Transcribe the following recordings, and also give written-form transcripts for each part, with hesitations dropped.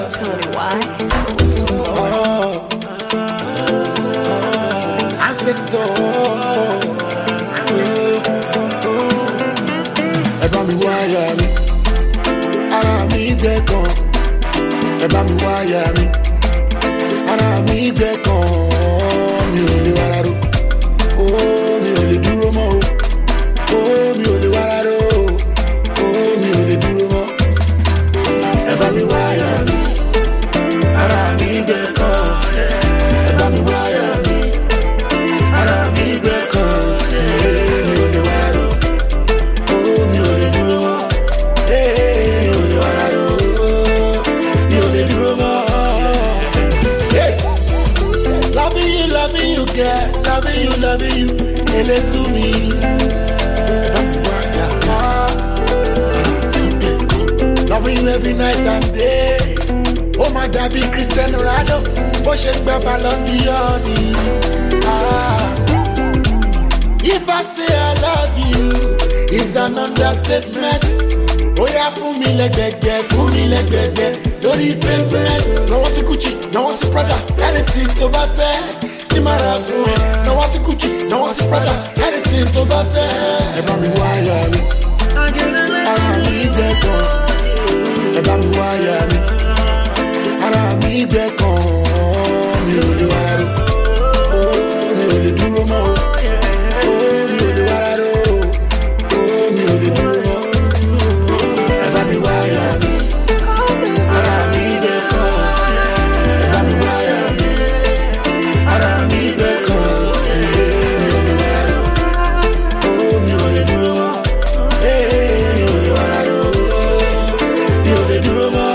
Tony, why? Ancestor. Ẹ bá mi wáyà mi, ara mi gbẹ kan. Ẹ bá mi wáyà mi, ara mi gbẹ kan. Mi ò lè wá rárá o, mi ò lè dúró mọ́ o, mi ò lè wá rárá o, mi ò lè dúró mọ́. Ẹ bá mi wáyà mi, ara mi gbẹ kan. Ẹ bá mi wáyà mi, ara mi gbẹ kan. Mi ò lè wá rárá o, mi ò lè dúró mọ́. Mi ò lè wá rárá o, mi ò lè dúró mọ́. Loving you, girl, loving you, elezumi. Loving you every night and day. Oh my daddy, Cristiano Ronaldo, bó ṣe gbẹ Ballon d'Or ni. If I say I love you, it's an understatement. Oya fún mi lẹ́gbẹ̀gbẹ̀, lórí pavement. Lọ́wọ́ sí Gucci, lọ́wọ́ sí Prada, anything tó bá fẹ́, ní máa ra fún ẹ. Lọ́wọ́ sí Gucci, lọ́wọ́ sí Prada, anything tó bá fẹ́. Ẹ bá mi wáyà mi, ara mi gbẹ kan. Ẹ bá mi wáyà mi, ara mi gbẹ kan. Mi ò lè wá rárá o, mi ò lè dúró mọ́ o, mi ò lè wá rárá o, mi ò lè dúró mọ́. Ẹ bá mi wáyà mi, ara mi gbẹ kan. Ẹ bá mi wáyà mi, ara mi gbẹ kan. Mi ò lè wá rárá o, mi ò lè dúró mọ́. Mi ò lè wá rárá o, mi ò lè dúró mọ́.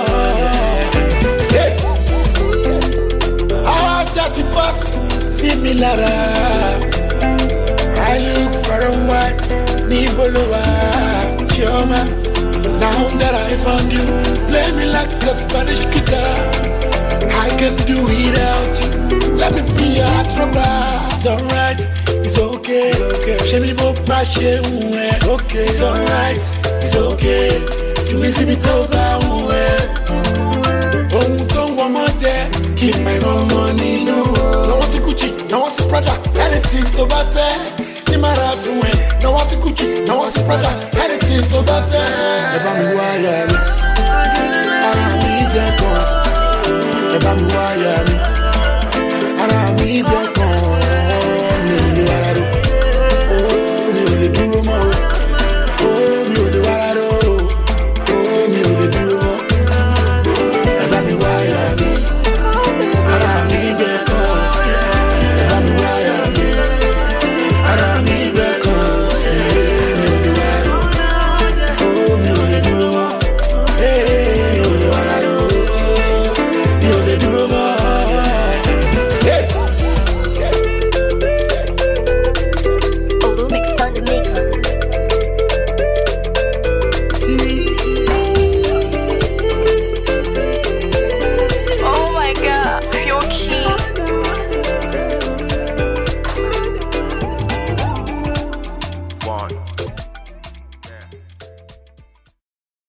Àwọn ajá ti pass sí mi lára. I look for a while, níbo ló wà, Chioma? Now that I found you, play me like a Spanish guitar. I can do without you, let me be your trouble. It's alright, it's okay, ṣé mi mo bá ṣe ń wẹ̀? Okay, it's alright, it's okay, you mi síbi tó bá ń wẹ̀. Ohun tó ń wọ́n mọ́ jẹ́ kí n máa rán mọ́ nínú. Lọ́wọ́ sí Gucci, lọ́wọ́ sí Prada, anything tó bá fẹ́, ní máa ra fún ẹ. Lọ́wọ́ sí Gucci, lọ́wọ́ sí Prada, anything tó bá fẹ́. Ẹ bá mi wáyà mi,